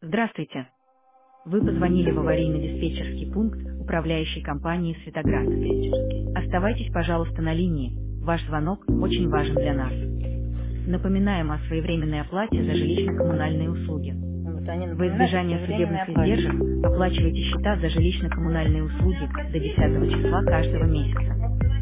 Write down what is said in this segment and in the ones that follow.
Здравствуйте. Вы позвонили в аварийно-диспетчерский пункт управляющей компании «Светоград». Оставайтесь, пожалуйста, на линии. Ваш звонок очень важен для нас. Напоминаем о своевременной оплате за жилищно-коммунальные услуги. Вот они Во напоминают о избежание своевременной судебных оплате. издержек оплачивайте счета за жилищно-коммунальные услуги до 10 числа каждого месяца.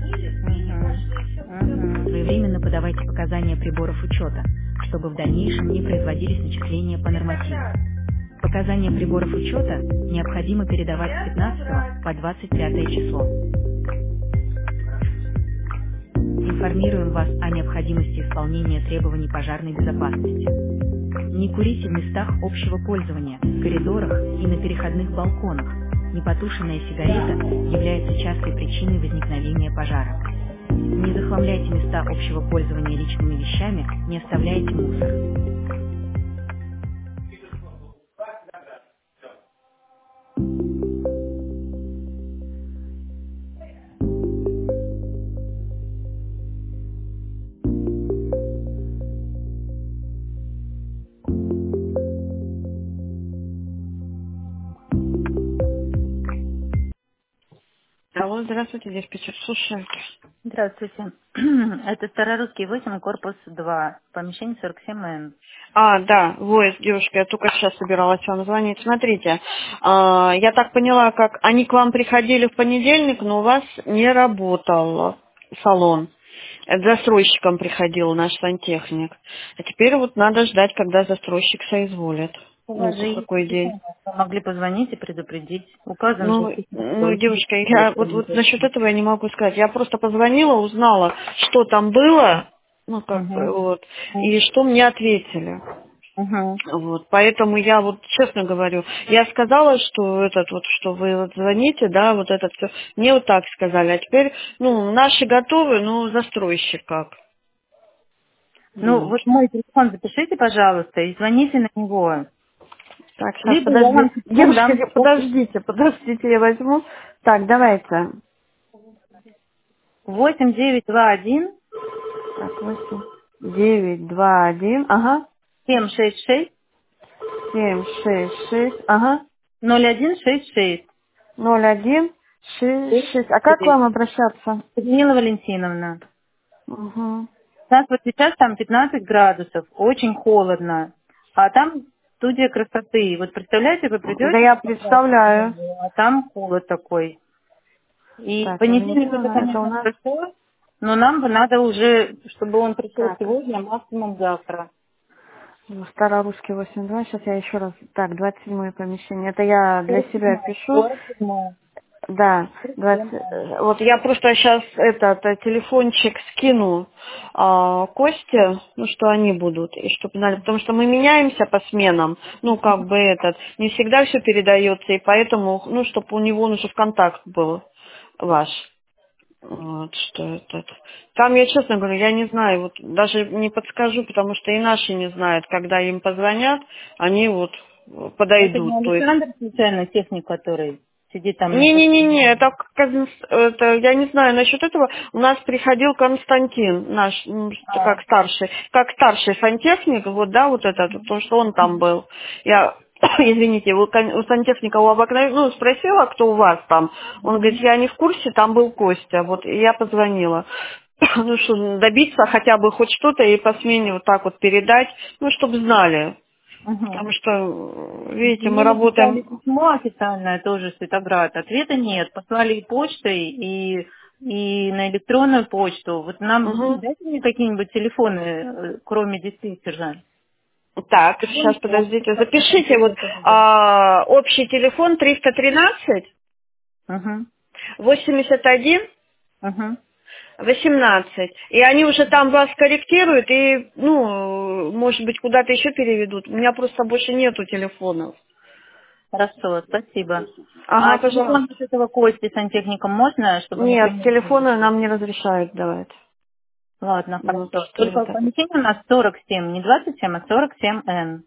Угу. Своевременно подавайте показания приборов учета, чтобы в дальнейшем не производились начисления по нормативу. Показания приборов учета необходимо передавать с 15 по 25 число. Информируем вас о необходимости исполнения требований пожарной безопасности. Не курите в местах общего пользования, в коридорах и на переходных балконах. Непотушенная сигарета является частой причиной возникновения пожара. Не захламляйте места общего пользования личными вещами, не оставляйте мусор. Алло, здравствуйте, диспетчер, слушаю. Здравствуйте. Это Старорусский 8, корпус 2, помещение 47Н. Да, вот, девушка, я только сейчас собиралась вам звонить. Смотрите, я так поняла, как они к вам приходили в понедельник, но у вас не работал салон. Это застройщиком приходил наш сантехник. А теперь вот надо ждать, когда застройщик соизволит. У Ну, вас же есть какой день. телефон, вы могли позвонить и предупредить. Указан же Ну, технический девушка, я вот электронный. насчет этого я не могу сказать. Я просто позвонила, узнала, что там было, ну, как бы, Угу. вот, и что мне ответили. Угу. Вот, поэтому я вот честно говорю, я сказала, что этот вот, что вы вот звоните, да, вот этот все, мне вот так сказали, а теперь, ну, наши готовы, ну, застройщик как. Ну, Вот. вот мой телефон запишите, пожалуйста, и звоните на него. Так, сейчас, Либо я подожди. вам телефон Девушка, дам. подождите, я возьму. Так, давайте. 8921 Так, 8, 9, 2, 1, ага, 766 7, 6, 6, ага, 0166. 01, 6, 6. А как к вам обращаться? Людмила Валентиновна. Угу. У нас вот сейчас там 15 градусов, очень холодно. А там студия красоты. Вот представляете, вы Да придете, я представляю. а там холод такой. И Так, понедельник это, Валентина, это у конечно, нас... хорошо, но нам бы надо уже, чтобы он пришел Так, сегодня, а максимум завтра. Старорусский 82. Сейчас я еще раз... Так, 27 помещение. Это я для себя 47-е, пишу. 47-е. Да, 20, вот я просто сейчас этот телефончик скину Косте, ну что они будут, и чтобы знали, потому что мы меняемся по сменам, ну как бы этот, не всегда все передается, и поэтому, ну чтобы у него уже в контакт был ваш. Вот, что этот. Там, я честно говорю, я не знаю, вот даже не подскажу, потому что и наши не знают, когда им позвонят, они вот Это не подойдут, то есть Александр, случайно, техник, который сидит там на не-не-не, это, это, я не знаю насчет этого. У нас приходил Константин, наш, А, как старший сантехник, вот, да, вот этот, то, что он там был. Я, извините, у сантехника у обыкновенного, ну, спросила, кто у вас там. Он говорит, я не в курсе, там был Костя, вот, и я позвонила. Ну, что, добиться хотя бы хоть что-то и по смене вот так вот передать, ну, чтобы знали. угу. Потому что, видите, мы Мне написали работаем... письмо официальное, тоже Светоград. Ответа нет. Послали и почтой, и на электронную почту. Вот нам Мгм. дайте мне какие-нибудь телефоны, кроме диспетчера. Так, Телефон, сейчас подождите, запишите вот да. общий телефон 313 Угу, 81 угу. 18. И они уже там вас корректируют и, ну, может быть, куда-то еще переведут. У меня просто больше нету телефонов. Хорошо, спасибо. А Ага, телефон пожалуйста. с этого Кости сантехника можно, чтобы он Нет, например... телефоны нам не разрешают давать. Ладно, Вот хорошо. что Только это. помещение у нас 47, не 27, а 47Н.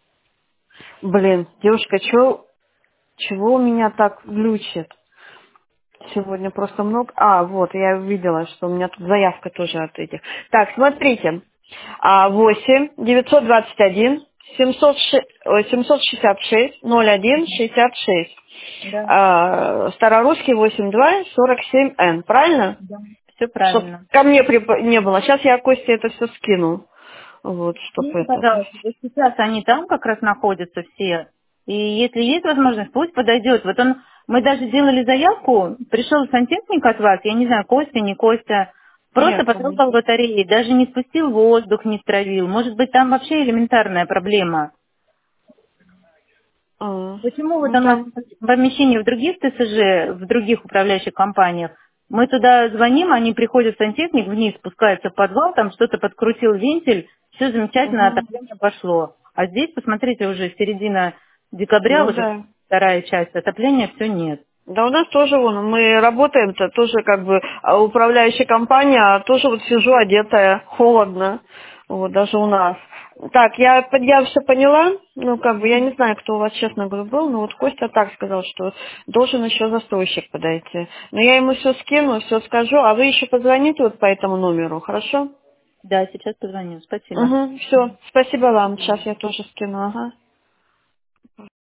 Блин, девушка, чего у меня так глючит? Сегодня просто много. Вот, я увидела, что у меня тут заявка тоже от этих. Так, смотрите. 8 921 766 01 66. Да, Старорусский 8247Н, правильно? да. Все Чтоб правильно. ко мне не было. Сейчас я Косте это все скину. Вот, чтоб Скиньте, это. пожалуйста, вот сейчас они там как раз находятся все. И если есть возможность, пусть подойдет. Вот он, мы даже делали заявку, пришел сантехник от вас, я не знаю, Костя, не Костя, Я просто помню. потрогал батареи, даже не спустил воздух, не стравил. Может быть, там вообще элементарная проблема. Почему вот Ну у нас там. в помещении в других ТСЖ, в других управляющих компаниях, мы туда звоним, они приходят, сантехник вниз спускается в подвал, там что-то подкрутил вентиль, все замечательно, Мгм. отопление пошло. А здесь, посмотрите, уже середина декабря, Ну уже да. вторая часть, отопления все нет. Да у нас тоже вон, мы работаем-то тоже как бы управляющая компания, а тоже вот сижу одетая, холодно, вот даже у нас. Так, я все поняла, ну как бы я не знаю, кто у вас, честно говоря, был, но вот Костя так сказал, что должен еще застройщик подойти. Но я ему все скину, все скажу, а вы еще позвоните вот по этому номеру, хорошо? Да, сейчас позвоню. Спасибо. Угу, все, спасибо вам, сейчас я тоже скину, ага.